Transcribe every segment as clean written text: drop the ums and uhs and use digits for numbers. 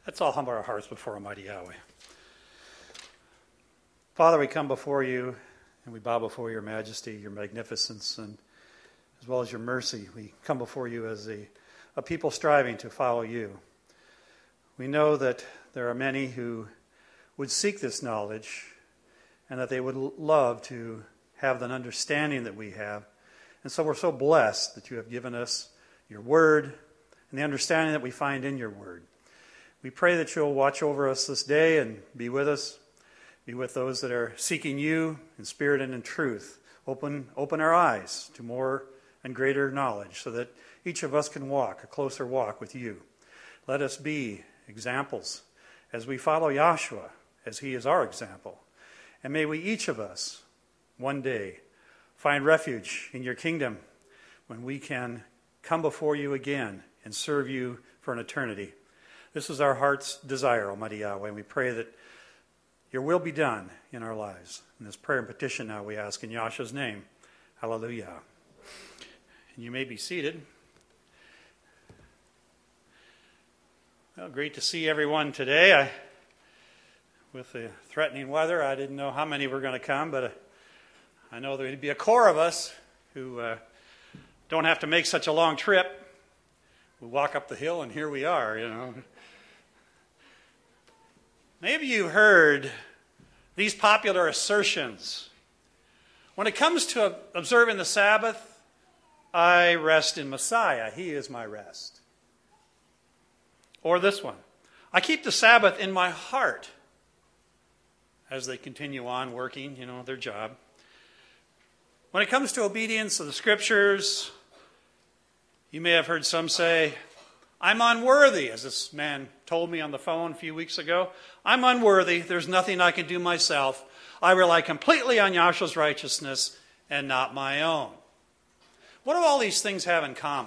Let's all humble our hearts before Almighty Yahweh. Father, we come before you and we bow before your majesty, your magnificence, and as well as your mercy. We come before you as a people striving to follow you. We know that there are many who would seek this knowledge and that they would love to have the understanding that we have. And so we're so blessed that you have given us your word and the understanding that we find in your word. We pray that you'll watch over us this day and be with us. Be with those that are seeking you in spirit and in truth. Open our eyes to more and greater knowledge so that each of us can walk a closer walk with you. Let us be examples as we follow Yahshua, as he is our example. And may we each of us one day find refuge in your kingdom when we can come before you again and serve you for an eternity. This is our heart's desire, Almighty Yahweh, and we pray that your will be done in our lives. In this prayer and petition now we ask in Yahshua's name. Hallelujah. And you may be seated. Well, great to see everyone today. With the threatening weather, I didn't know how many were going to come, but I know there would be a core of us who don't have to make such a long trip. We walk up the hill and here we are, Maybe you heard these popular assertions. When it comes to observing the Sabbath, I rest in Messiah. He is my rest. Or this one. I keep the Sabbath in my heart as they continue on working, their job. When it comes to obedience of the Scriptures, you may have heard some say, I'm unworthy, as this man told me on the phone a few weeks ago. I'm unworthy. There's nothing I can do myself. I rely completely on Yahshua's righteousness and not my own. What do all these things have in common?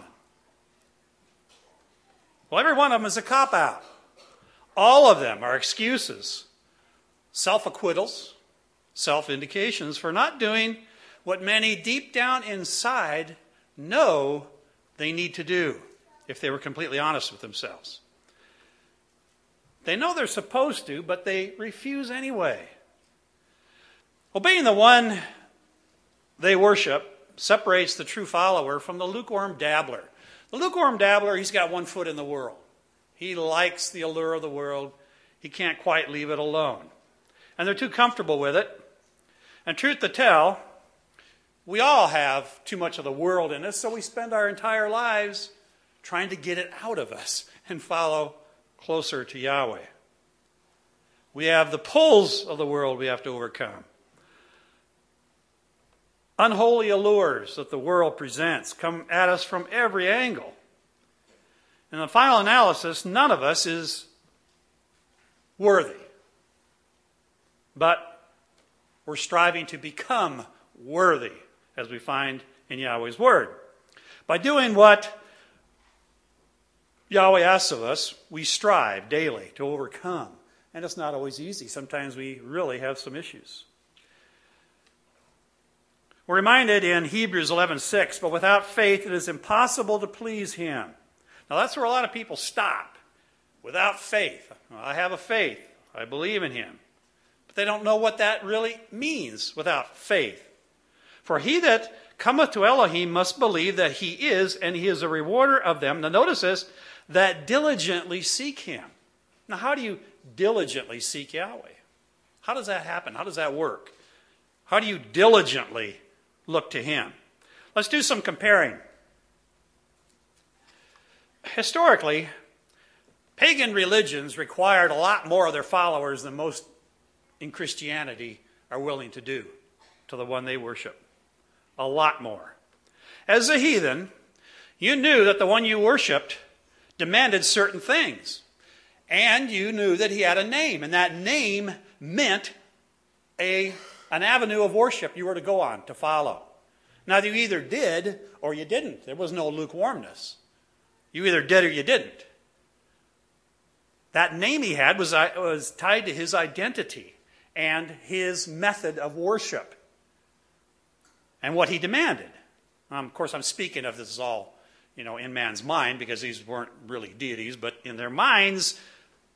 Well, every one of them is a cop-out. All of them are excuses, self-acquittals, self-indications for not doing what many deep down inside know they need to do. If they were completely honest with themselves. They know they're supposed to, but they refuse anyway. Obeying the one they worship separates the true follower from the lukewarm dabbler. The lukewarm dabbler, he's got one foot in the world. He likes the allure of the world. He can't quite leave it alone. And they're too comfortable with it. And truth to tell, we all have too much of the world in us, so we spend our entire lives trying to get it out of us and follow closer to Yahweh. We have the pulls of the world we have to overcome. Unholy allures that the world presents come at us from every angle. In the final analysis, none of us is worthy. But we're striving to become worthy, as we find in Yahweh's word. By doing what Yahweh asks of us, we strive daily to overcome. And it's not always easy. Sometimes we really have some issues. We're reminded in Hebrews 11:6, but without faith it is impossible to please him. Now that's where a lot of people stop. Without faith. I have a faith. I believe in him. But they don't know what that really means without faith. For he that cometh to Elohim must believe that he is, and he is a rewarder of them. Now notice this, that diligently seek him. Now, how do you diligently seek Yahweh? How does that happen? How does that work? How do you diligently look to him? Let's do some comparing. Historically, pagan religions required a lot more of their followers than most in Christianity are willing to do to the one they worship. A lot more. As a heathen, you knew that the one you worshipped demanded certain things. And you knew that he had a name. And that name meant an avenue of worship you were to go on, to follow. Now, you either did or you didn't. There was no lukewarmness. You either did or you didn't. That name he had was tied to his identity and his method of worship and what he demanded. Of course, I'm speaking of this is all, in man's mind because these weren't really deities, but in their minds,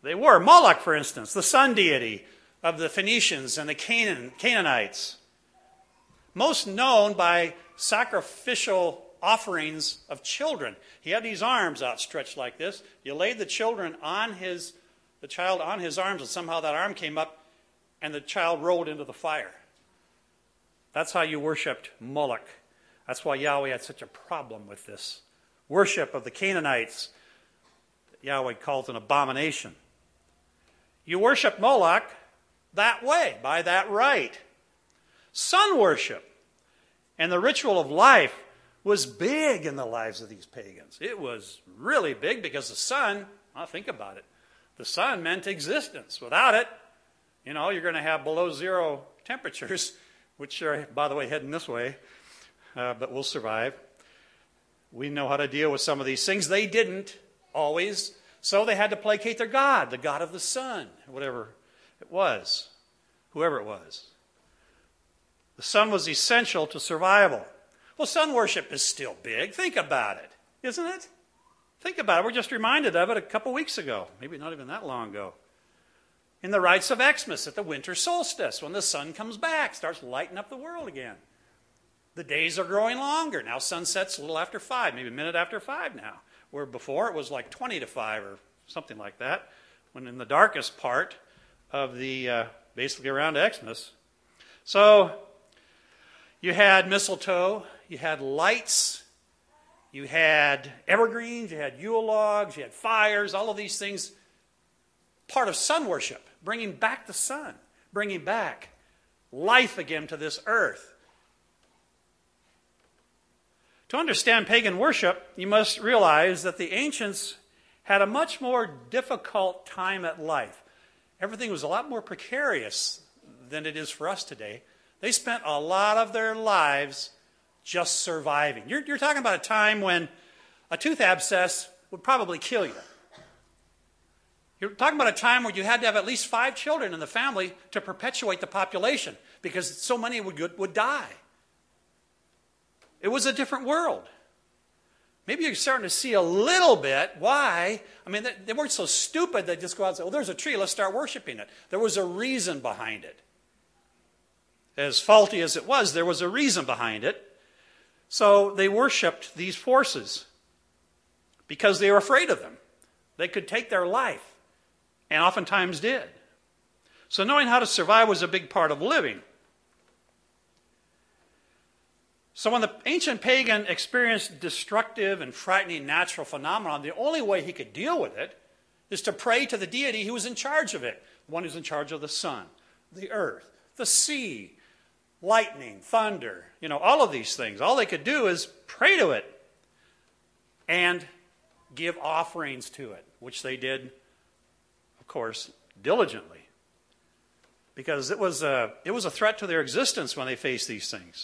They were. Moloch, for instance, the sun deity of the Phoenicians and the Canaanites. Most known by sacrificial offerings of children. He had these arms outstretched like this. You laid the child on his arms, and somehow that arm came up, and the child rolled into the fire. That's how you worshipped Moloch. That's why Yahweh had such a problem with this worship of the Canaanites that Yahweh calls an abomination. You worship Moloch that way, by that rite. Sun worship and the ritual of life was big in the lives of these pagans. It was really big because the sun, think about it, the sun meant existence. Without it, you're going to have below zero temperatures, which are, by the way, heading this way, but we'll survive. We know how to deal with some of these things. They didn't always, so they had to placate their god, the god of the sun, whatever it was, whoever it was. The sun was essential to survival. Well, sun worship is still big. Think about it, isn't it? Think about it. We're just reminded of it a couple weeks ago, maybe not even that long ago. In the rites of Xmas at the winter solstice, when the sun comes back, starts lighting up the world again. The days are growing longer. Now sunset's a little after 5, maybe a minute after 5 now, where before it was like 20 to 5 or something like that, when in the darkest part of the, basically around Xmas. So you had mistletoe, you had lights, you had evergreens, you had Yule logs, you had fires, all of these things, part of sun worship, bringing back the sun, bringing back life again to this earth. To understand pagan worship, you must realize that the ancients had a much more difficult time at life. Everything was a lot more precarious than it is for us today. They spent a lot of their lives just surviving. You're talking about a time when a tooth abscess would probably kill you. You're talking about a time where you had to have at least 5 children in the family to perpetuate the population because so many would die. It was a different world. Maybe you're starting to see a little bit why. I mean, they weren't so stupid they just go out and say, well, there's a tree, let's start worshiping it. There was a reason behind it. As faulty as it was, there was a reason behind it. So they worshipped these forces because they were afraid of them. They could take their life, and oftentimes did. So knowing how to survive was a big part of living. So when the ancient pagan experienced destructive and frightening natural phenomenon, the only way he could deal with it is to pray to the deity who was in charge of it, the one who's in charge of the sun, the earth, the sea, lightning, thunder, all of these things. All they could do is pray to it and give offerings to it, which they did, of course, diligently. Because it was a threat to their existence when they faced these things.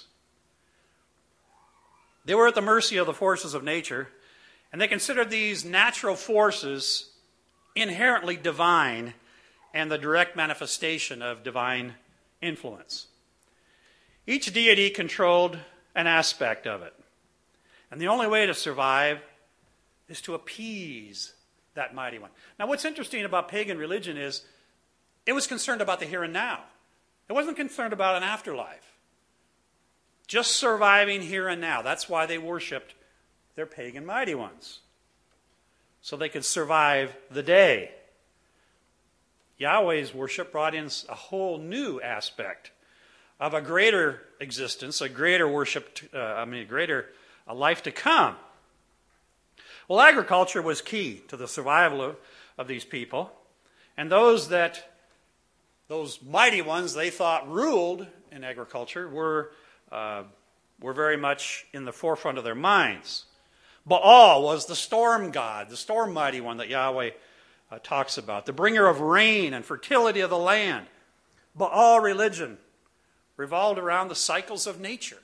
They were at the mercy of the forces of nature, and they considered these natural forces inherently divine and the direct manifestation of divine influence. Each deity controlled an aspect of it. And the only way to survive is to appease that mighty one. Now, what's interesting about pagan religion is it was concerned about the here and now. It wasn't concerned about an afterlife. Just surviving here and now. That's why they worshipped their pagan mighty ones. So they could survive the day. Yahweh's worship brought in a whole new aspect of a greater existence, a greater worship, a life to come. Well, agriculture was key to the survival of these people. And those mighty ones they thought ruled in agriculture were very much in the forefront of their minds. Baal was the storm god, the storm mighty one that Yahweh talks about, the bringer of rain and fertility of the land. Baal religion revolved around the cycles of nature.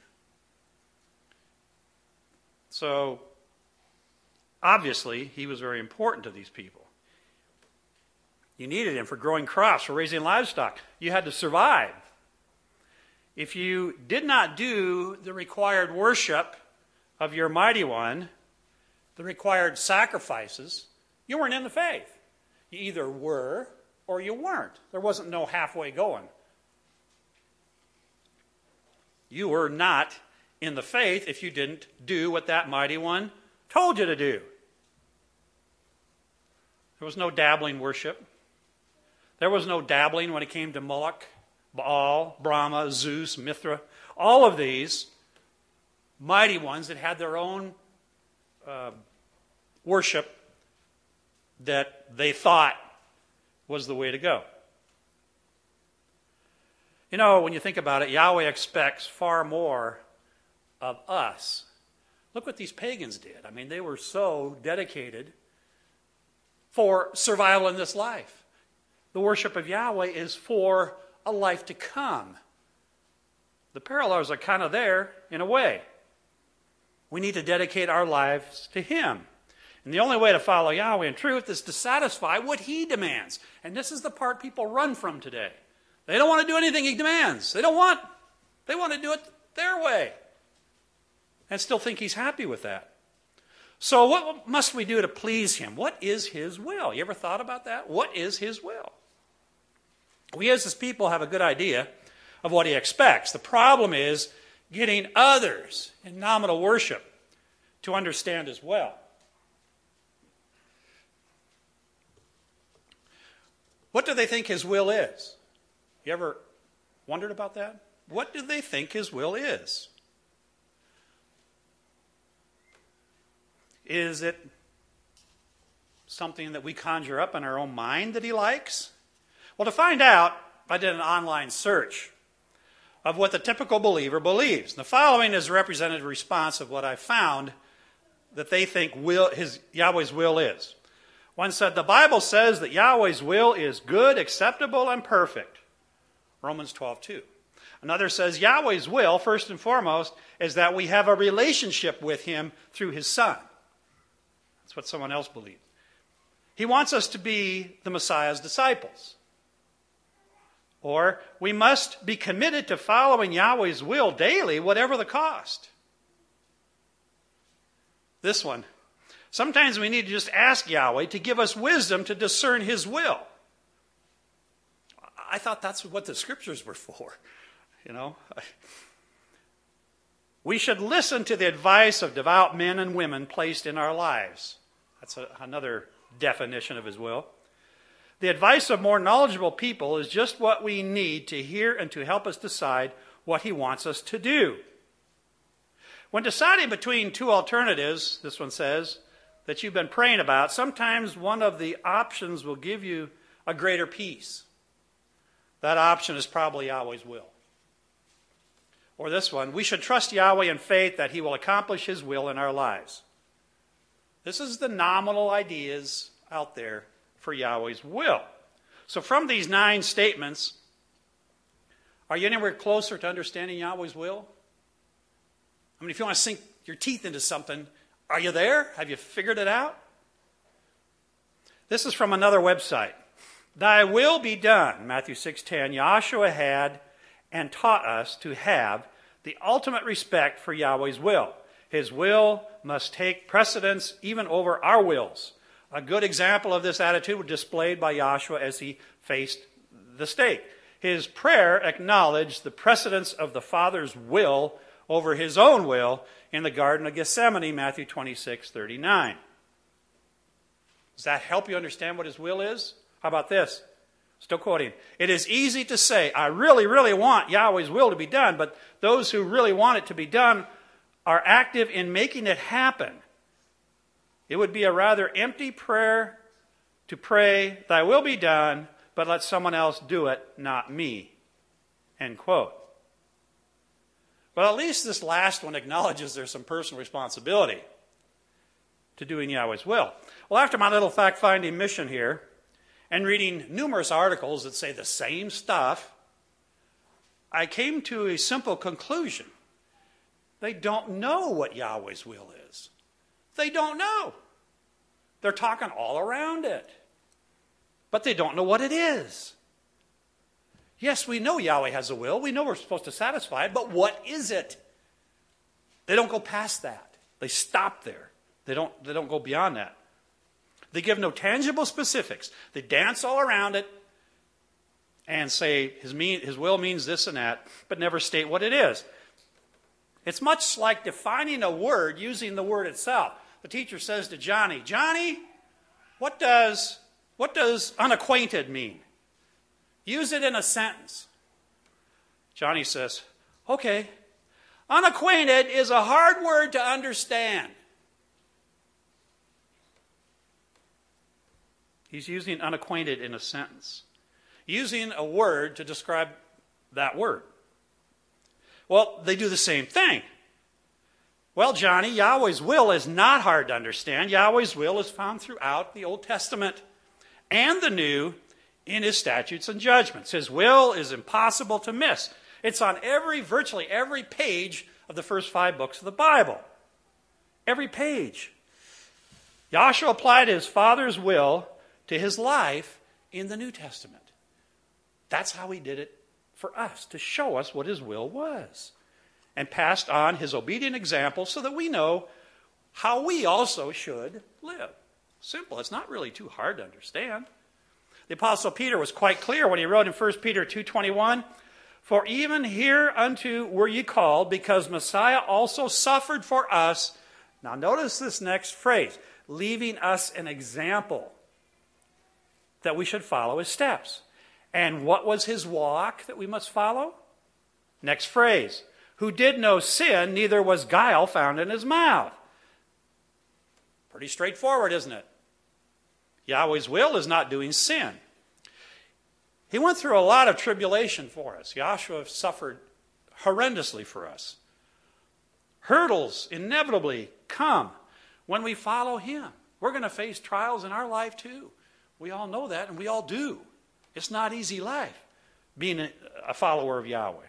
So, obviously, he was very important to these people. You needed him for growing crops, for raising livestock. You had to survive. If you did not do the required worship of your mighty one, the required sacrifices, you weren't in the faith. You either were or you weren't. There wasn't no halfway going. You were not in the faith if you didn't do what that mighty one told you to do. There was no dabbling worship. There was no dabbling when it came to Moloch, Baal, Brahma, Zeus, Mithra. All of these mighty ones that had their own worship that they thought was the way to go. You know, when you think about it, Yahweh expects far more of us. Look what these pagans did. I mean, they were so dedicated for survival in this life. The worship of Yahweh is for a life to come. The parallels are kind of there in a way. We need to dedicate our lives to Him. And the only way to follow Yahweh in truth is to satisfy what He demands. And this is the part people run from today. They don't want to do anything He demands. They want to do it their way. And still think He's happy with that. So what must we do to please Him? What is His will? You ever thought about that? What is His will? We as His people have a good idea of what He expects. The problem is getting others in nominal worship to understand as well. What do they think His will is? You ever wondered about that? What do they think His will is? Is it something that we conjure up in our own mind that He likes? Well, to find out, I did an online search of what the typical believer believes. The following is a representative response of what I found that they think Yahweh's will is. One said, the Bible says that Yahweh's will is good, acceptable, and perfect. Romans 12:2. Another says Yahweh's will, first and foremost, is that we have a relationship with Him through His Son. That's what someone else believes. He wants us to be the Messiah's disciples. Or we must be committed to following Yahweh's will daily, whatever the cost. This one. Sometimes we need to just ask Yahweh to give us wisdom to discern His will. I thought that's what the scriptures were for. You know, we should listen to the advice of devout men and women placed in our lives. That's another definition of His will. The advice of more knowledgeable people is just what we need to hear and to help us decide what He wants us to do. When deciding between two alternatives, this one says, that you've been praying about, sometimes one of the options will give you a greater peace. That option is probably Yahweh's will. Or this one, we should trust Yahweh in faith that He will accomplish His will in our lives. This is the nominal ideas out there for Yahweh's will. So from these 9 statements, are you anywhere closer to understanding Yahweh's will? I mean, if you want to sink your teeth into something, are you there? Have you figured it out? This is from another website. Thy will be done, Matthew 6:10. Yahshua had and taught us to have the ultimate respect for Yahweh's will. His will must take precedence even over our wills. A good example of this attitude was displayed by Yahshua as He faced the stake. His prayer acknowledged the precedence of the Father's will over His own will in the Garden of Gethsemane, Matthew 26:39. Does that help you understand what His will is? How about this? Still quoting. It is easy to say, I really, really want Yahweh's will to be done, but those who really want it to be done are active in making it happen. It would be a rather empty prayer to pray, thy will be done, but let someone else do it, not me. End quote. Well, at least this last one acknowledges there's some personal responsibility to doing Yahweh's will. Well, after my little fact-finding mission here, and reading numerous articles that say the same stuff, I came to a simple conclusion. They don't know what Yahweh's will is. They don't know. They're talking all around it. But they don't know what it is. Yes, we know Yahweh has a will. We know we're supposed to satisfy it, but what is it? They don't go past that. They stop there. They don't go beyond that. They give no tangible specifics. They dance all around it and say his will means this and that, but never state what it is. It's much like defining a word using the word itself. The teacher says to Johnny, Johnny, what does unacquainted mean? Use it in a sentence. Johnny says, okay, unacquainted is a hard word to understand. He's using unacquainted in a sentence, using a word to describe that word. Well, they do the same thing. Well, Johnny, Yahweh's will is not hard to understand. Yahweh's will is found throughout the Old Testament and the New in his statutes and judgments. His will is impossible to miss. It's on virtually every page of the first 5 books of the Bible. Every page. Yahshua applied his Father's will to his life in the New Testament. That's how he did it for us, to show us what his will was, and passed on his obedient example so that we know how we also should live. Simple. It's not really too hard to understand. The Apostle Peter was quite clear when he wrote in 1 Peter 2:21, for even hereunto were ye called, because Messiah also suffered for us. Now notice this next phrase, leaving us an example that we should follow his steps. And what was his walk that we must follow? Next phrase, who did no sin, neither was guile found in his mouth. Pretty straightforward, isn't it? Yahweh's will is not doing sin. He went through a lot of tribulation for us. Yahshua suffered horrendously for us. Hurdles inevitably come when we follow him. We're going to face trials in our life too. We all know that, and we all do. It's not easy life being a follower of Yahweh.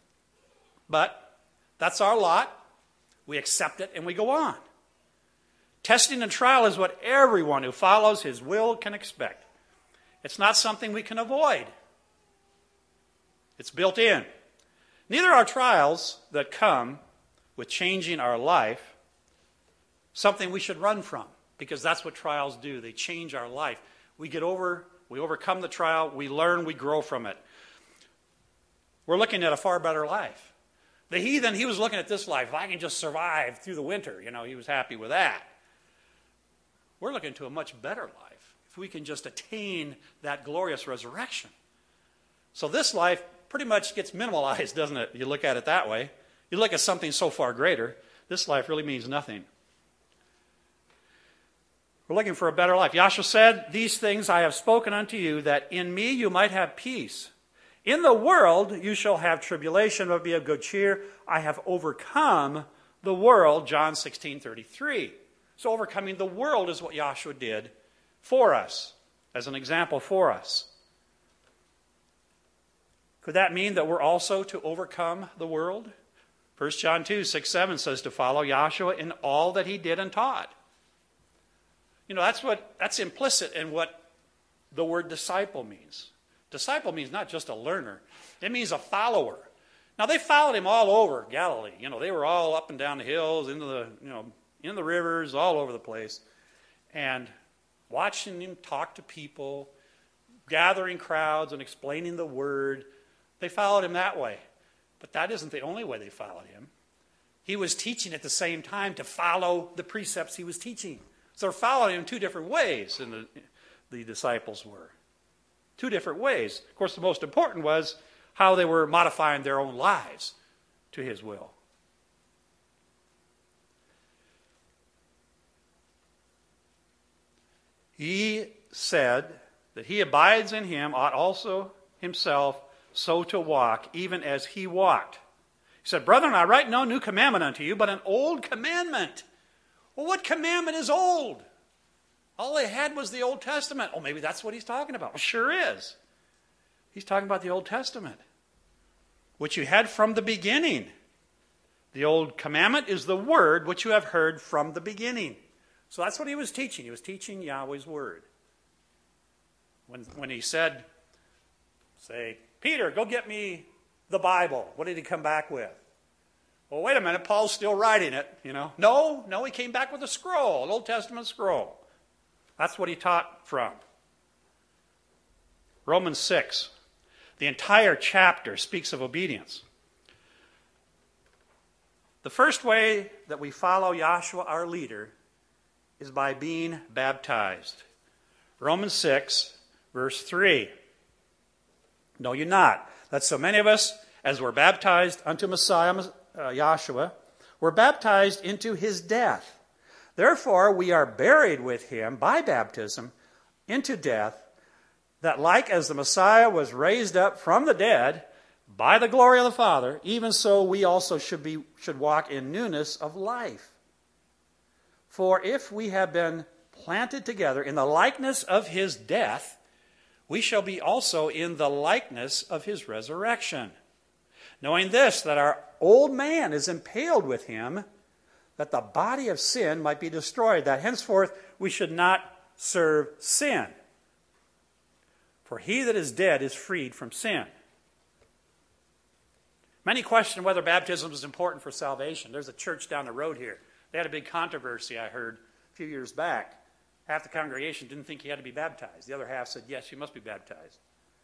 But that's our lot. We accept it and we go on. Testing and trial is what everyone who follows his will can expect. It's not something we can avoid. It's built in. Neither are trials that come with changing our life something we should run from, because that's what trials do. They change our life. We overcome the trial, we learn, we grow from it. We're looking at a far better life. The heathen, he was looking at this life. If I can just survive through the winter, he was happy with that. We're looking to a much better life if we can just attain that glorious resurrection. So this life pretty much gets minimalized, doesn't it? You look at it that way. You look at something so far greater, this life really means nothing. We're looking for a better life. Yahshua said, these things I have spoken unto you, that in me you might have peace. In the world you shall have tribulation, but be of good cheer. I have overcome the world, John 16:33. So overcoming the world is what Yahshua did for us, as an example for us. Could that mean that we're also to overcome the world? 1 John 2:6-7 says to follow Yahshua in all that he did and taught. That's implicit in what the word disciple means. Disciple means not just a learner. It means a follower. Now, they followed him all over Galilee. They were all up and down the hills, in the rivers, all over the place. And watching him talk to people, gathering crowds and explaining the word, they followed him that way. But that isn't the only way they followed him. He was teaching at the same time to follow the precepts he was teaching. So they're following him 2 different ways, and the disciples were. 2 different ways. Of course, the most important was how they were modifying their own lives to his will. He said that he abides in him ought also himself so to walk, even as he walked. He said, brethren, I write no new commandment unto you, but an old commandment. Well, what commandment is old? All they had was the Old Testament. Oh, maybe that's what he's talking about. Well, sure is. He's talking about the Old Testament, which you had from the beginning. The old commandment is the word which you have heard from the beginning. So that's what he was teaching. He was teaching Yahweh's word. When he said, say, Peter, go get me the Bible. What did he come back with? Well, wait a minute, Paul's still writing it, No, he came back with a scroll, an Old Testament scroll. That's what he taught from. Romans 6. The entire chapter speaks of obedience. The first way that we follow Yahshua, our leader, is by being baptized. Romans 6, verse 3. Know you not that so many of us, as were baptized unto Messiah, Yahshua, were baptized into his death. Therefore we are buried with him by baptism into death, that like as the Messiah was raised up from the dead by the glory of the Father, even so we also should walk in newness of life. For if we have been planted together in the likeness of his death, we shall be also in the likeness of his resurrection. Knowing this, that our old man is impaled with him, that the body of sin might be destroyed, that henceforth we should not serve sin. For he that is dead is freed from sin. Many question whether baptism is important for salvation. There's a church down the road here. They had a big controversy, I heard, a few years back. Half the congregation didn't think he had to be baptized. The other half said, yes, you must be baptized.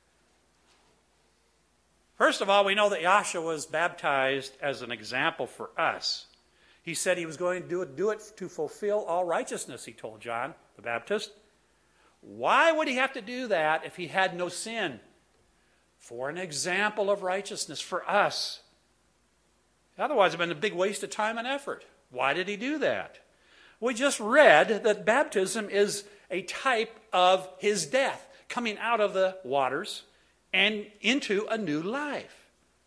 First of all, we know that Yahshua was baptized as an example for us. He said he was going to do it to fulfill all righteousness, he told John the Baptist. Why would he have to do that if he had no sin? For an example of righteousness for us. Otherwise, it would have been a big waste of time and effort. Why did he do that? We just read that baptism is a type of his death, coming out of the waters and into a new life.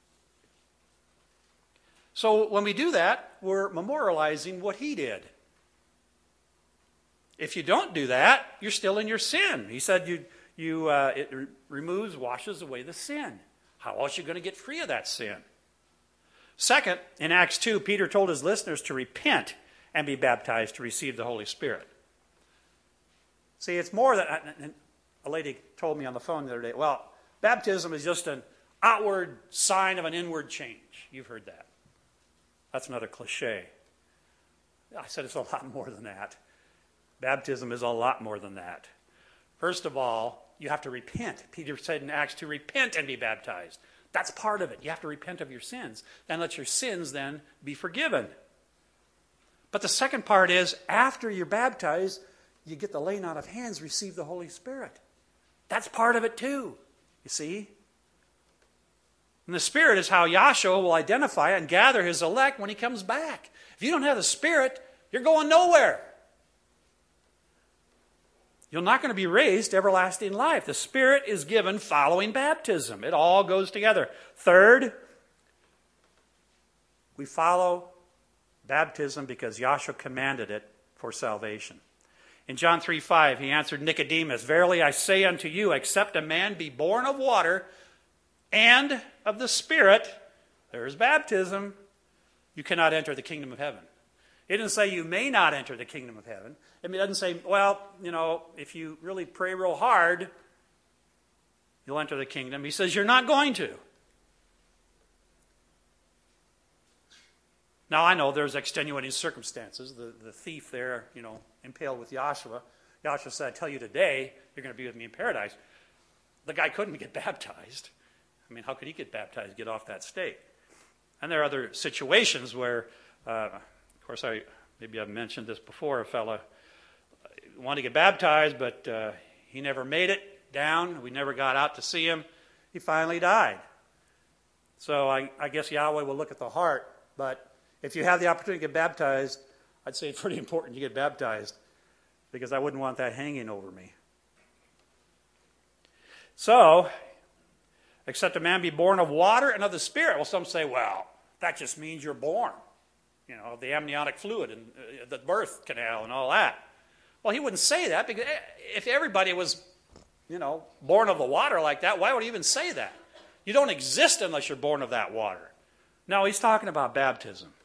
So when we do that, we're memorializing what he did. If you don't do that, you're still in your sin. He said it removes, washes away the sin. How else are you going to get free of that sin? Second, in Acts 2, Peter told his listeners to repent and be baptized to receive the Holy Spirit. See, it's more than, a lady told me on the phone the other day, well, baptism is just an outward sign of an inward change. You've heard that. That's another cliche. I said it's a lot more than that. Baptism is a lot more than that. First of all, you have to repent. Peter said in Acts to repent and be baptized. That's part of it. You have to repent of your sins. Then let your sins then be forgiven. But the second part is, after you're baptized, you get the laying on of hands, receive the Holy Spirit. That's part of it too, you see. And the Spirit is how Yahshua will identify and gather his elect when he comes back. If you don't have the Spirit, you're going nowhere. You're not going to be raised to everlasting life. The Spirit is given following baptism. It all goes together. Third, we follow baptism because Yahshua commanded it for salvation. In John 3:5, he answered Nicodemus, "Verily I say unto you, except a man be born of water and of the Spirit," there is baptism, "you cannot enter the kingdom of heaven." It doesn't say you may not enter the kingdom of heaven. It doesn't say, well, if you really pray real hard, you'll enter the kingdom. He says you're not going to. Now, I know there's extenuating circumstances. The thief there, impaled with Yahshua. Yahshua said, "I tell you today, you're going to be with me in paradise." The guy couldn't get baptized. How could he get baptized, get off that stake? And there are other situations where, of course, maybe I've mentioned this before, a fellow wanted to get baptized, but he never made it down. We never got out to see him. He finally died. So I guess Yahweh will look at the heart, but if you have the opportunity to get baptized, I'd say it's pretty important you get baptized, because I wouldn't want that hanging over me. So, except a man be born of water and of the Spirit. Well, some say, well, that just means you're born. The amniotic fluid and the birth canal and all that. Well, he wouldn't say that, because if everybody was, born of the water like that, why would he even say that? You don't exist unless you're born of that water. No, he's talking about baptism.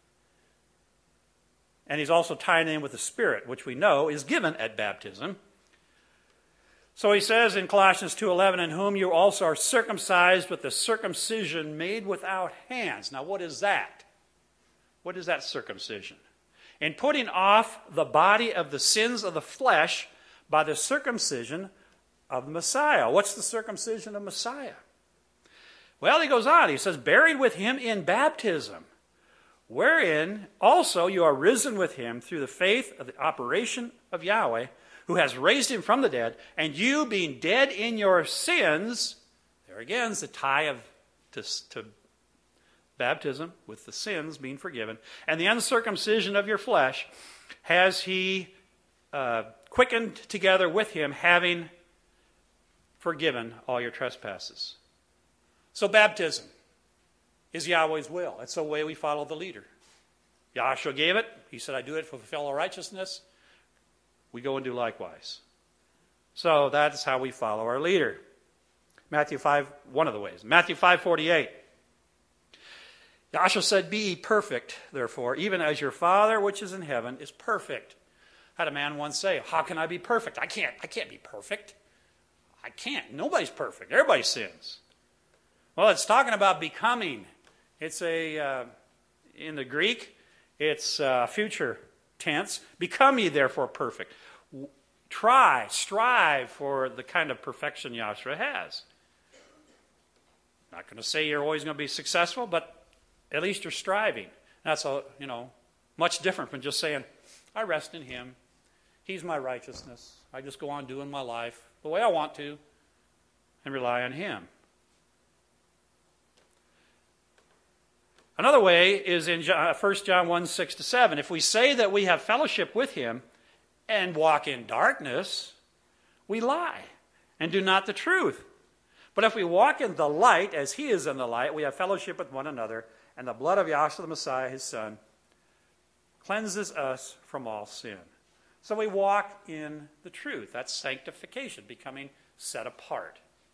And he's also tying in with the Spirit, which we know is given at baptism. So he says in Colossians 2:11, "In whom you also are circumcised with the circumcision made without hands." Now, what is that? What is that circumcision? In putting off the body of the sins of the flesh by the circumcision of the Messiah. What's the circumcision of Messiah? Well, he goes on. He says, buried with him in baptism, wherein also you are risen with him through the faith of the operation of Yahweh, who has raised him from the dead, and you being dead in your sins, there again is the tie to baptism with the sins being forgiven, and the uncircumcision of your flesh has he quickened together with him, having forgiven all your trespasses. So baptism is Yahweh's will. That's the way we follow the leader. Yahshua gave it. He said, I do it for fellow righteousness. We go and do likewise. So that's how we follow our leader. Matthew 5, one of the ways. Matthew 5:48. Yahshua said, be ye perfect, therefore, even as your Father which is in heaven is perfect. I had a man once say, how can I be perfect? I can't be perfect. I can't. Nobody's perfect. Everybody sins. Well, it's talking about becoming. It's in the Greek, it's future tense. Become ye therefore perfect. Strive for the kind of perfection Yahshua has. Not going to say you're always going to be successful, but at least you're striving. That's much different from just saying, I rest in him. He's my righteousness. I just go on doing my life the way I want to and rely on him. Another way is in 1 John 1, 6-7. If we say that we have fellowship with him and walk in darkness, we lie and do not the truth. But if we walk in the light as he is in the light, we have fellowship with one another, and the blood of Yahshua the Messiah, his Son, cleanses us from all sin. So we walk in the truth. That's sanctification, becoming set apart.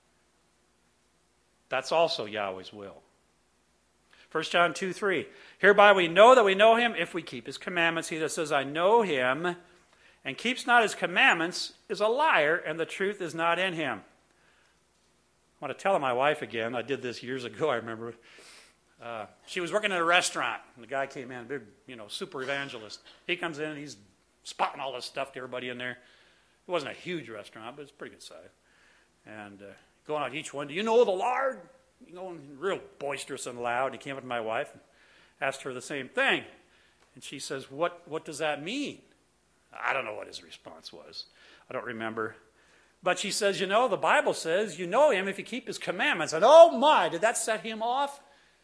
That's also Yahweh's will. 1 John 2:3. Hereby we know that we know him if we keep his commandments. He that says, I know him, and keeps not his commandments, is a liar, and the truth is not in him. I want to tell my wife again. I did this years ago, I remember. She was working at a restaurant, and the guy came in, big, super evangelist. He comes in, and he's spotting all this stuff to everybody in there. It wasn't a huge restaurant, but it's pretty good size. And going out each one, do you know the Lord? Real boisterous and loud. He came up to my wife and asked her the same thing. And she says, what does that mean? I don't know what his response was. I don't remember. But she says, the Bible says you know him if you keep his commandments. And oh my, did that set him off?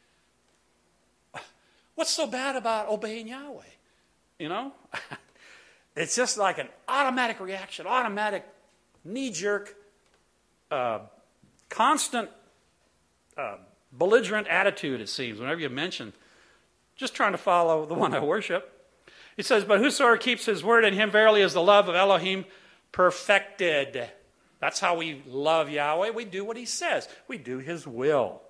What's so bad about obeying Yahweh? It's just like an automatic reaction, automatic knee-jerk, constant belligerent attitude, it seems, whenever you mention just trying to follow the one I worship. It says, but whosoever keeps his word, in him verily is the love of Elohim perfected. That's how we love Yahweh. We do what he says. We do his will.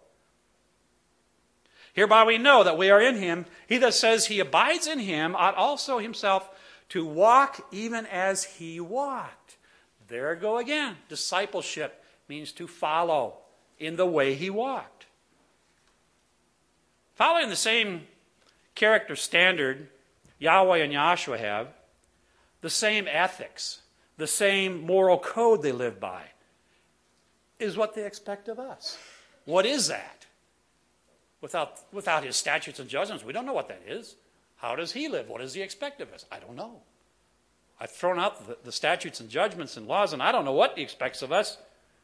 Hereby we know that we are in him. He that says he abides in him ought also himself to walk even as he walked. There I go again. Discipleship means to follow in the way he walked. Following the same character standard Yahweh and Yahshua have, the same ethics, the same moral code they live by, is what they expect of us. What is that? Without his statutes and judgments, we don't know what that is. How does he live? What does he expect of us? I don't know. I've thrown out the statutes and judgments and laws, and I don't know what he expects of us.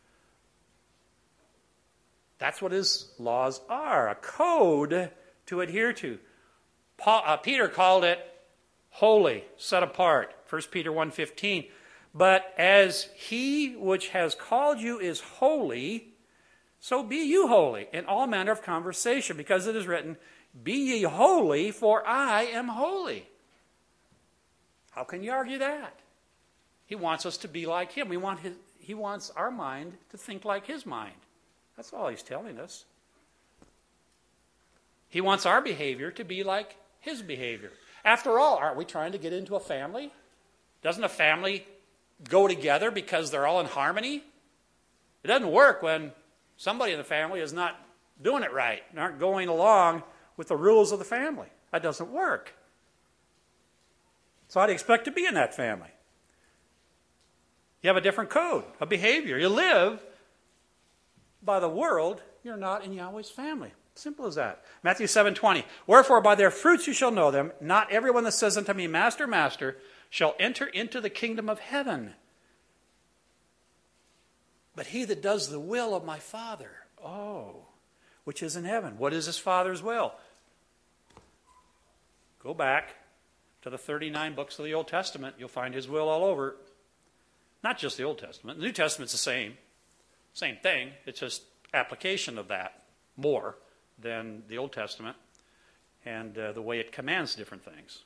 That's what his laws are, a code to adhere to. Peter called it holy, set apart, 1 Peter 1:15. But as he which has called you is holy, so be you holy in all manner of conversation, because it is written, be ye holy, for I am holy. How can you argue that? He wants us to be like him. He wants our mind to think like his mind. That's all he's telling us. He wants our behavior to be like his behavior. After all, aren't we trying to get into a family? Doesn't a family go together because they're all in harmony? It doesn't work when somebody in the family is not doing it right and aren't going along with the rules of the family. That doesn't work. So how do you expect to be in that family? You have a different code of behavior. You live by the world. You're not in Yahweh's family. Simple as that. Matthew 7:20. Wherefore by their fruits you shall know them. Not everyone that says unto me, Master, Master, shall enter into the kingdom of heaven, but he that does the will of my Father, which is in heaven. What is his Father's will? Go back to the 39 books of the Old Testament. You'll find his will all over. Not just the Old Testament. The New Testament's the same. Same thing. It's just application of that more than the Old Testament and the way it commands different things.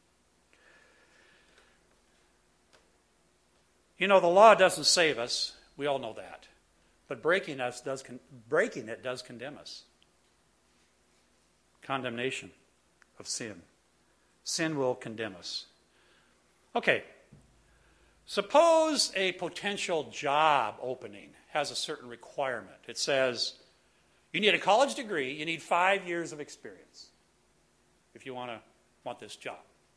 You know, the law doesn't save us. We all know that. But breaking it does condemn us. Condemnation of sin. Sin will condemn us. Okay. Suppose a potential job opening has a certain requirement. It says you need a college degree, you need 5 years of experience if you want this job.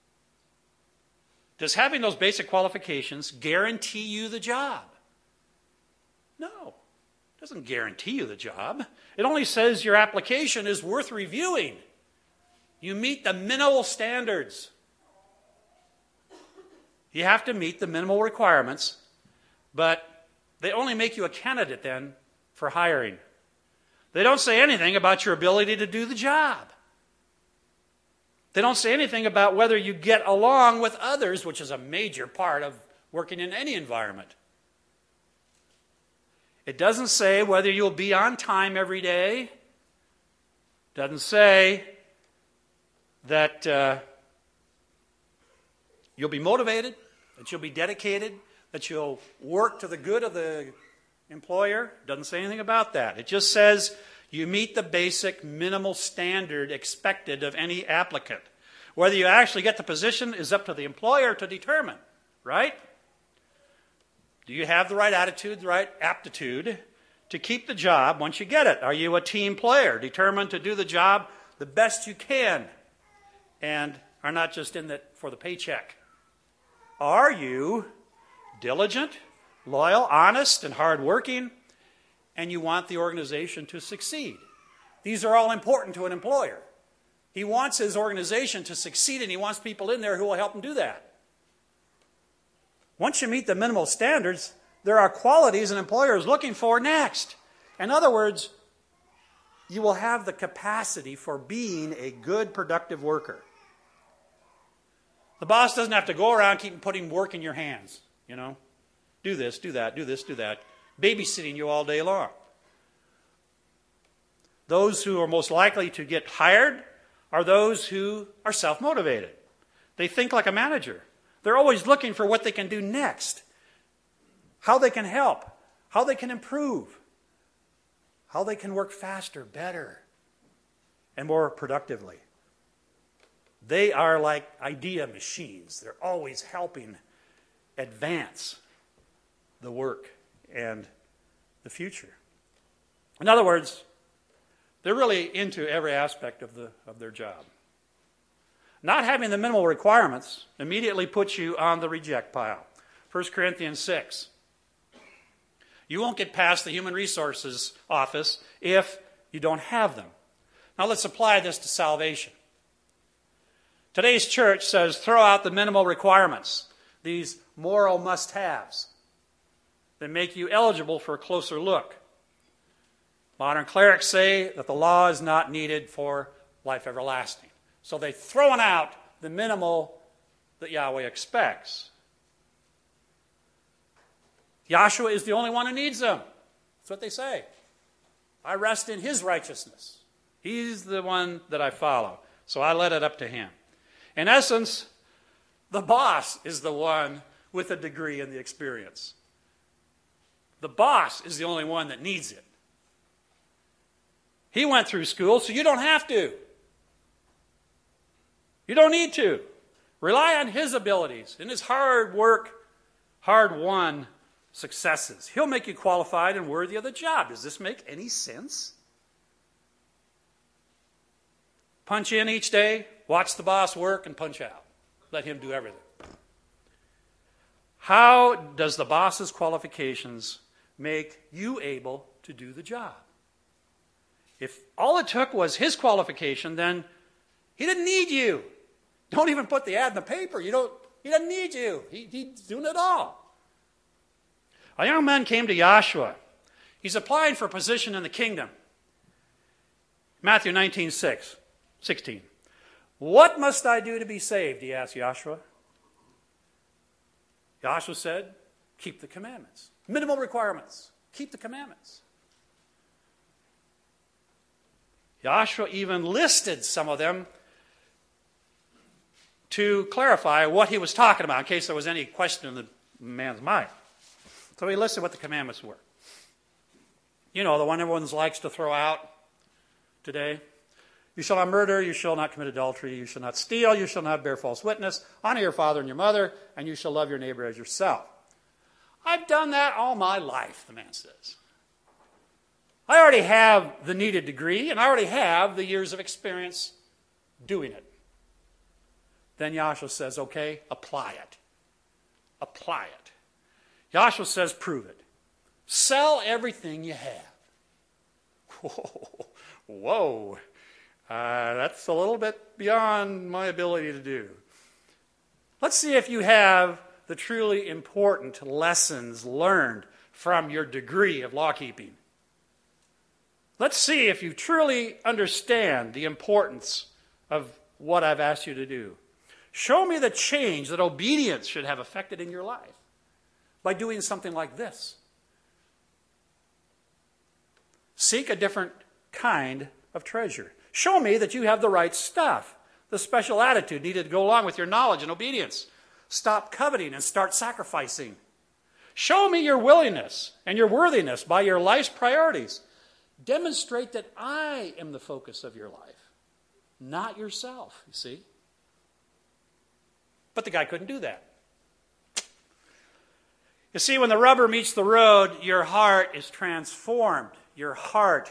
Does having those basic qualifications guarantee you the job? No. It doesn't guarantee you the job. It only says your application is worth reviewing. You meet the minimal standards. You have to meet the minimal requirements, but they only make you a candidate then for hiring. They don't say anything about your ability to do the job. They don't say anything about whether you get along with others, which is a major part of working in any environment. It doesn't say whether you'll be on time every day. It doesn't say that you'll be motivated, that you'll be dedicated, that you'll work to the good of the employer. It doesn't say anything about that. It just says you meet the basic minimal standard expected of any applicant. Whether you actually get the position is up to the employer to determine, right? Do you have the right attitude, the right aptitude to keep the job once you get it? Are you a team player, determined to do the job the best you can and are not just in it for the paycheck? Are you diligent, loyal, honest, and hardworking, and you want the organization to succeed? These are all important to an employer. He wants his organization to succeed, and he wants people in there who will help him do that. Once you meet the minimal standards, there are qualities an employer is looking for next. In other words, you will have the capacity for being a good, productive worker. The boss doesn't have to go around keep putting work in your hands, you know. Do this, do that, do this, do that. Babysitting you all day long. Those who are most likely to get hired are those who are self-motivated. They think like a manager. They're always looking for what they can do next, how they can help, how they can improve, how they can work faster, better, and more productively. They are like idea machines. They're always helping advance the work and the future. In other words, they're really into every aspect of their job. Not having the minimal requirements immediately puts you on the reject pile. 1 Corinthians 6. You won't get past the human resources office if you don't have them. Now let's apply this to salvation. Today's church says throw out the minimal requirements, these moral must-haves that make you eligible for a closer look. Modern clerics say that the law is not needed for life everlasting. So they've thrown out the minimal that Yahweh expects. Yahshua is the only one who needs them. That's what they say. I rest in his righteousness. He's the one that I follow. So I let it up to him. In essence, the boss is the one with a degree and the experience. The boss is the only one that needs it. He went through school, so you don't have to. You don't need to. Rely on his abilities and his hard work, hard-won successes. He'll make you qualified and worthy of the job. Does this make any sense? Punch in each day, watch the boss work, and punch out. Let him do everything. How does the boss's qualifications make you able to do the job? If all it took was his qualification, then he didn't need you. Don't even put the ad in the paper. He doesn't need you. He's doing it all. A young man came to Joshua. He's applying for a position in the kingdom. Matthew 19:16. What must I do to be saved? He asked Joshua. Joshua said, keep the commandments. Minimal requirements. Keep the commandments. Joshua even listed some of them to clarify what he was talking about in case there was any question in the man's mind. So he listed what the commandments were. You know, the one everyone likes to throw out today. You shall not murder, you shall not commit adultery, you shall not steal, you shall not bear false witness, honor your father and your mother, and you shall love your neighbor as yourself. I've done that all my life, the man says. I already have the needed degree, and I already have the years of experience doing it. Then Joshua says, okay, apply it. Apply it. Joshua says, prove it. Sell everything you have. Whoa. That's a little bit beyond my ability to do. Let's see if you have the truly important lessons learned from your degree of law keeping. Let's see if you truly understand the importance of what I've asked you to do. Show me the change that obedience should have affected in your life by doing something like this. Seek a different kind of treasure. Show me that you have the right stuff, the special attitude needed to go along with your knowledge and obedience. Stop coveting and start sacrificing. Show me your willingness and your worthiness by your life's priorities. Demonstrate that I am the focus of your life, not yourself, you see. But the guy couldn't do that. You see, when the rubber meets the road, your heart is transformed. Your heart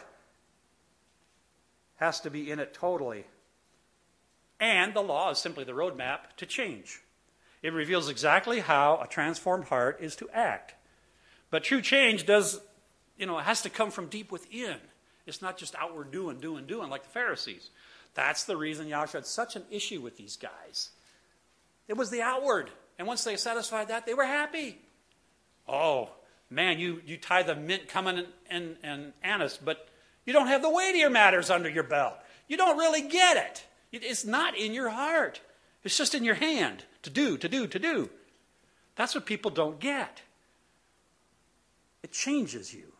has to be in it totally. And the law is simply the roadmap to change. It reveals exactly how a transformed heart is to act. But true change it has to come from deep within. It's not just outward doing like the Pharisees. That's the reason Joshua had such an issue with these guys. It was the outward. And once they satisfied that, they were happy. Oh, man, you tie the mint, cumin, and anise, but you don't have the weightier matters under your belt. You don't really get it. It's not in your heart. It's just in your hand to do. That's what people don't get. It changes you.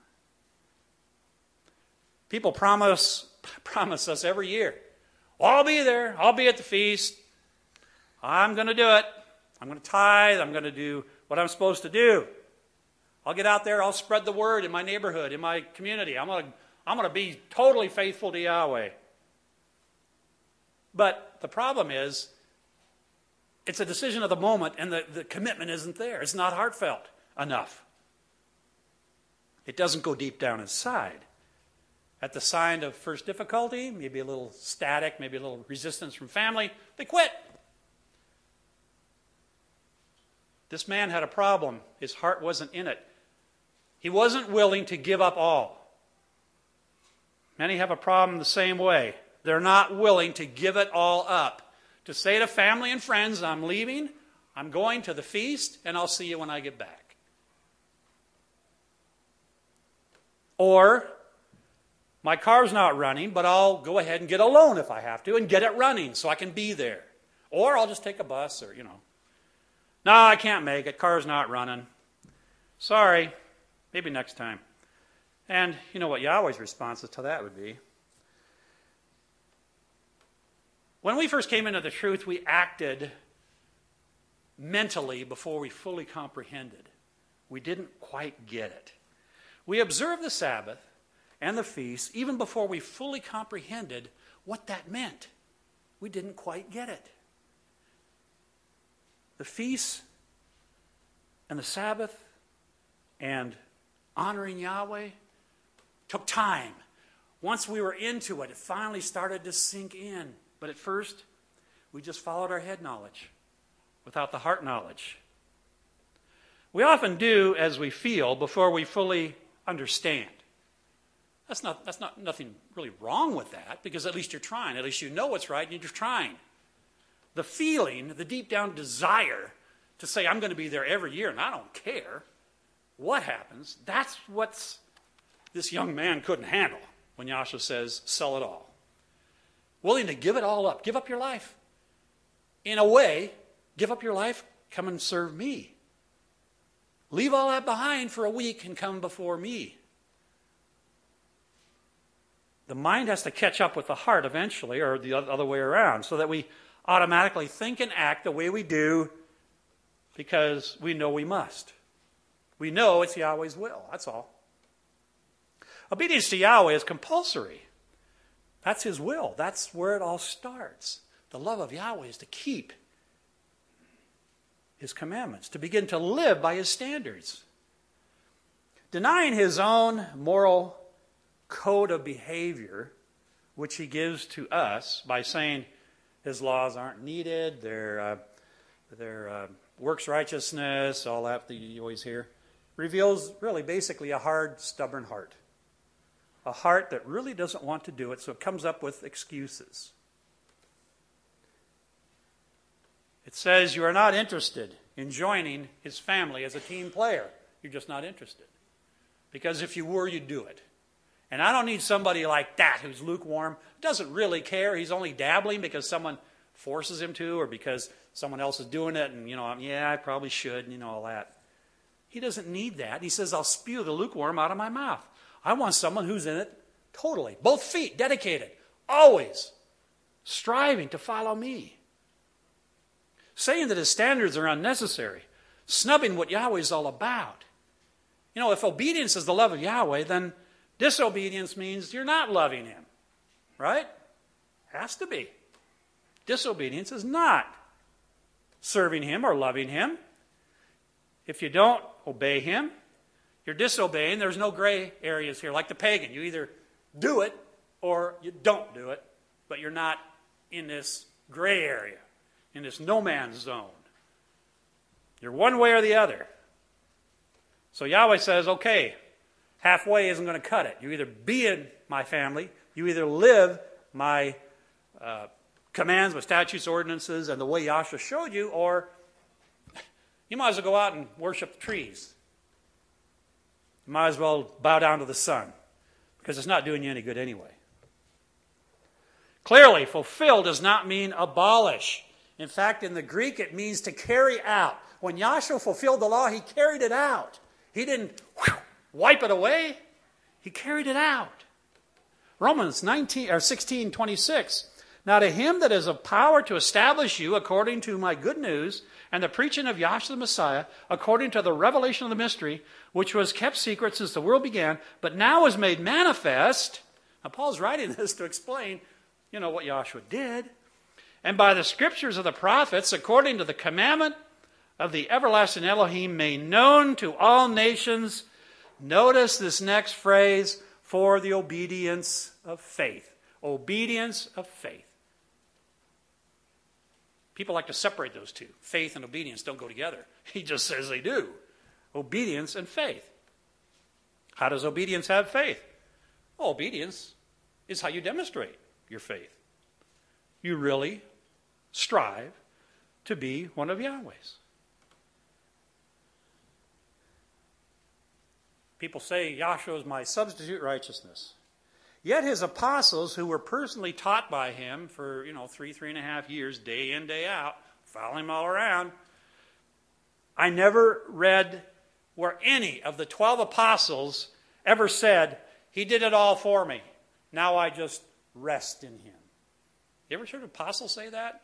People promise us every year, I'll be there. I'll be at the feast. I'm going to do it. I'm going to tithe. I'm going to do what I'm supposed to do. I'll get out there. I'll spread the word in my neighborhood, in my community. I'm going to be totally faithful to Yahweh. But the problem is, it's a decision of the moment, and the commitment isn't there. It's not heartfelt enough. It doesn't go deep down inside. At the sign of first difficulty, maybe a little static, maybe a little resistance from family, they quit. This man had a problem. His heart wasn't in it. He wasn't willing to give up all. Many have a problem the same way. They're not willing to give it all up. To say to family and friends, I'm leaving, I'm going to the feast, and I'll see you when I get back. Or, my car's not running, but I'll go ahead and get a loan if I have to, and get it running so I can be there. Or I'll just take a bus, or, No, I can't make it. Car's not running. Sorry. Maybe next time. And you know what Yahweh's response to that would be? When we first came into the truth, we acted mentally before we fully comprehended. We didn't quite get it. We observed the Sabbath and the feast even before we fully comprehended what that meant. We didn't quite get it. The feast and the Sabbath and honoring Yahweh took time. Once we were into it, it finally started to sink in. But at first, we just followed our head knowledge without the heart knowledge. We often do as we feel before we fully understand. That's not nothing really wrong with that, because at least you're trying. At least you know what's right and you're trying. The feeling, the deep down desire to say, I'm going to be there every year and I don't care what happens, that's what this young man couldn't handle when Yahshua says, sell it all. Willing to give it all up. Give up your life. In a way, give up your life, come and serve me. Leave all that behind for a week and come before me. The mind has to catch up with the heart eventually, or the other way around, so that we automatically think and act the way we do because we know we must. We know it's Yahweh's will, that's all. Obedience to Yahweh is compulsory. That's His will. That's where it all starts. The love of Yahweh is to keep His commandments, to begin to live by His standards. Denying His own moral code of behavior, which He gives to us by saying His laws aren't needed, they're works righteousness, all that you always hear, reveals really basically a hard, stubborn heart. A heart that really doesn't want to do it, so it comes up with excuses. It says you are not interested in joining His family as a team player. You're just not interested. Because if you were, you'd do it. And I don't need somebody like that who's lukewarm, doesn't really care. He's only dabbling because someone forces him to, or because someone else is doing it, and, yeah, I probably should, and all that. He doesn't need that. He says, I'll spew the lukewarm out of my mouth. I want someone who's in it totally. Both feet, dedicated, always striving to follow me. Saying that His standards are unnecessary, snubbing what Yahweh is all about. If obedience is the love of Yahweh, then disobedience means you're not loving Him. Right? Has to be. Disobedience is not serving Him or loving Him. If you don't obey Him, you're disobeying. There's no gray areas here. Like the pagan, you either do it or you don't do it, but you're not in this gray area, in this no man's zone. You're one way or the other. So Yahweh says, okay, halfway isn't going to cut it. You either be in my family, you either live my commands, my statutes, ordinances, and the way Yahshua showed you, or you might as well go out and worship the trees. You might as well bow down to the sun, because it's not doing you any good anyway. Clearly, fulfill does not mean abolish. In fact, in the Greek, it means to carry out. When Yahshua fulfilled the law, He carried it out. He didn't wipe it away. He carried it out. Romans 16:26. Now to Him that is of power to establish you according to my good news and the preaching of Yahshua the Messiah, according to the revelation of the mystery, which was kept secret since the world began, but now is made manifest. Now Paul's writing this to explain, what Yahshua did. And by the scriptures of the prophets, according to the commandment of the everlasting Elohim, made known to all nations. Notice this next phrase, for the obedience of faith. Obedience of faith. People like to separate those two. Faith and obedience don't go together. He just says they do. Obedience and faith. How does obedience have faith? Well, obedience is how you demonstrate your faith. You really strive to be one of Yahweh's. People say Yahshua is my substitute righteousness. Yet His apostles, who were personally taught by Him for, 3.5 years, day in, day out, following Him all around, I never read where any of the 12 apostles ever said, He did it all for me. Now I just rest in Him. You ever heard apostles say that?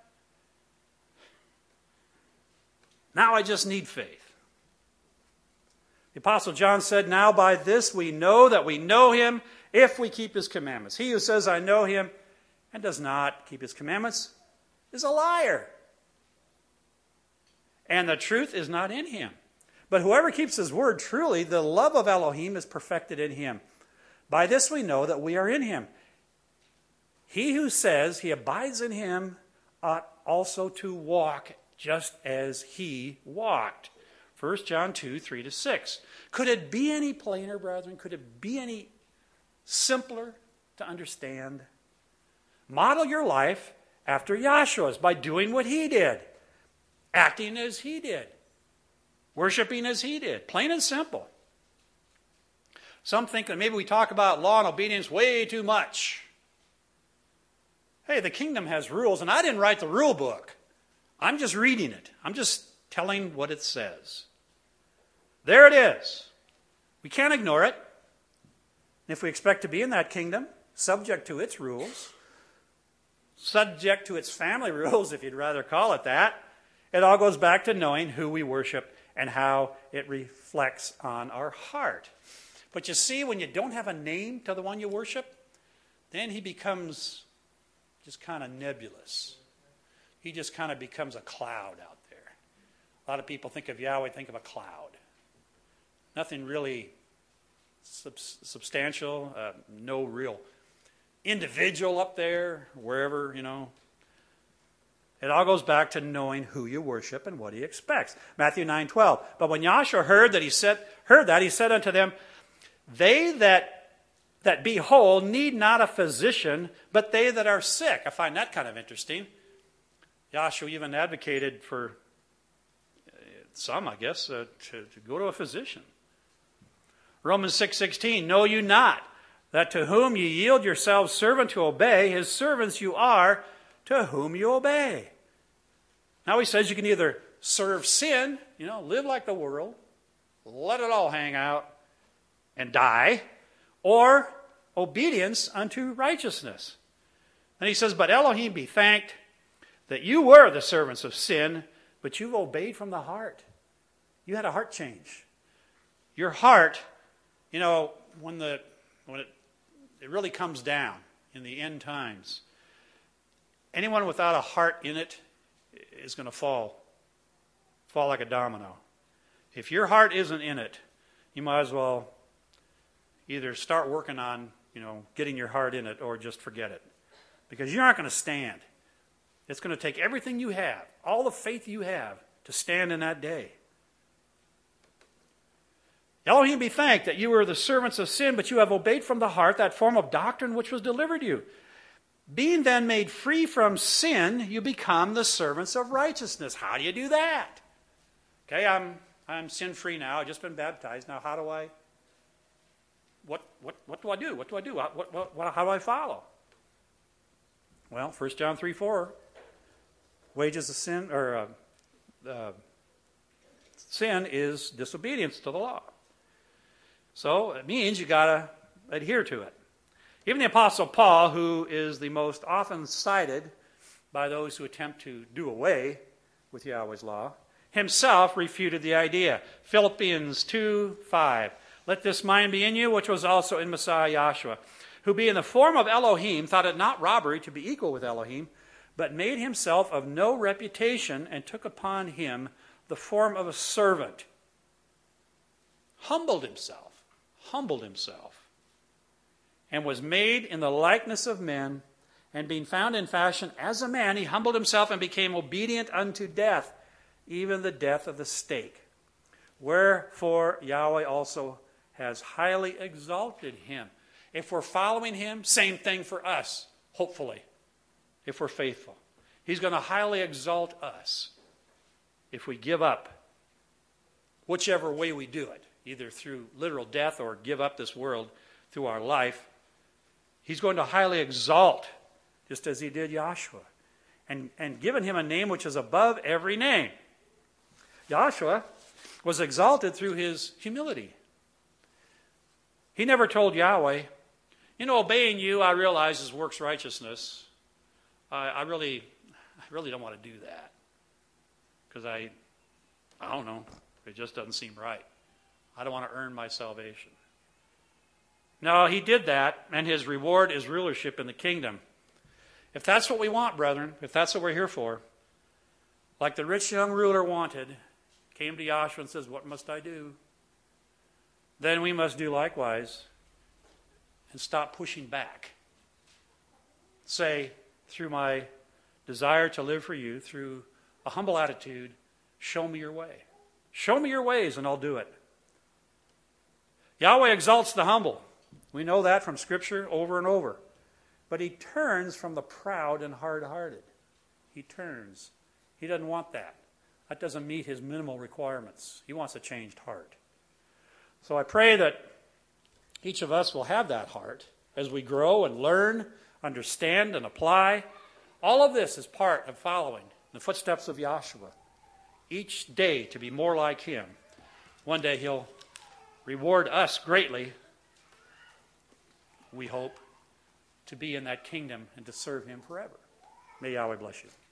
Now I just need faith. The Apostle John said, now by this we know that we know Him if we keep His commandments. He who says, I know Him, and does not keep His commandments, is a liar. And the truth is not in him. But whoever keeps His word truly, the love of Elohim is perfected in him. By this we know that we are in Him. He who says he abides in Him ought also to walk just as He walked. 1 John 2, 3-6. Could it be any plainer, brethren? Could it be any simpler to understand? Model your life after Yahshua's by doing what he did, acting as he did, worshiping as he did. Plain and simple. Some think that maybe we talk about law and obedience way too much. Hey, the kingdom has rules, and I didn't write the rule book. I'm just reading it. I'm just telling what it says. There it is. We can't ignore it. And if we expect to be in that kingdom, subject to its rules, subject to its family rules, if you'd rather call it that, it all goes back to knowing who we worship and how it reflects on our heart. But you see, when you don't have a name to the one you worship, then he becomes just kind of nebulous. He just kind of becomes a cloud out there. A lot of people think of Yahweh, think of a cloud. Nothing really substantial, no real individual up there, wherever, It all goes back to knowing who you worship and what he expects. Matthew 9:12. But when Yahshua heard that, he said unto them, they that be whole need not a physician, but they that are sick. I find that kind of interesting. Yahshua even advocated for some, I guess, to go to a physician. Romans 6:16, know you not that to whom ye yield yourselves servant to obey, his servants you are to whom you obey. Now he says you can either serve sin, live like the world, let it all hang out and die, or obedience unto righteousness. And he says, but Elohim be thanked that you were the servants of sin, but you've obeyed from the heart. You had a heart change. Your heart, when it really comes down in the end times, anyone without a heart in it is going to fall like a domino. If your heart isn't in it, you might as well either start working on, getting your heart in it or just forget it. Because you're not going to stand. It's going to take everything you have, all the faith you have, to stand in that day. Elohim be thanked that you were the servants of sin, but you have obeyed from the heart that form of doctrine which was delivered you. Being then made free from sin, you become the servants of righteousness. How do you do that? Okay, I'm sin-free now. I've just been baptized. Now how do I... What do I do? What do I do? How do I follow? Well, 1 John 3:4, wages of sin, sin is disobedience to the law. So it means you got to adhere to it. Even the Apostle Paul, who is the most often cited by those who attempt to do away with Yahweh's law, himself refuted the idea. Philippians 2:5. Let this mind be in you, which was also in Messiah Yahshua, who being in the form of Elohim, thought it not robbery to be equal with Elohim, but made himself of no reputation, and took upon him the form of a servant. Humbled himself, and was made in the likeness of men, and being found in fashion as a man, he humbled himself and became obedient unto death, even the death of the stake. Wherefore Yahweh also has highly exalted him. If we're following him, same thing for us, hopefully, if we're faithful. He's going to highly exalt us if we give up whichever way we do it, either through literal death or give up this world through our life. He's going to highly exalt, just as he did Yahshua, and given him a name which is above every name. Yahshua was exalted through his humility. He never told Yahweh, obeying you, I realize, is works righteousness. I really don't want to do that. Because I don't know, it just doesn't seem right. I don't want to earn my salvation. No, he did that, and his reward is rulership in the kingdom. If that's what we want, brethren, if that's what we're here for, like the rich young ruler wanted, came to Yahshua and says, what must I do? Then we must do likewise and stop pushing back. Say, through my desire to live for you, through a humble attitude, show me your way. Show me your ways and I'll do it. Yahweh exalts the humble. We know that from Scripture over and over. But he turns from the proud and hard-hearted. He turns. He doesn't want that. That doesn't meet his minimal requirements. He wants a changed heart. So I pray that each of us will have that heart as we grow and learn, understand, and apply. All of this is part of following the footsteps of Yahshua. Each day to be more like him. One day he'll reward us greatly, we hope, to be in that kingdom and to serve him forever. May Yahweh bless you.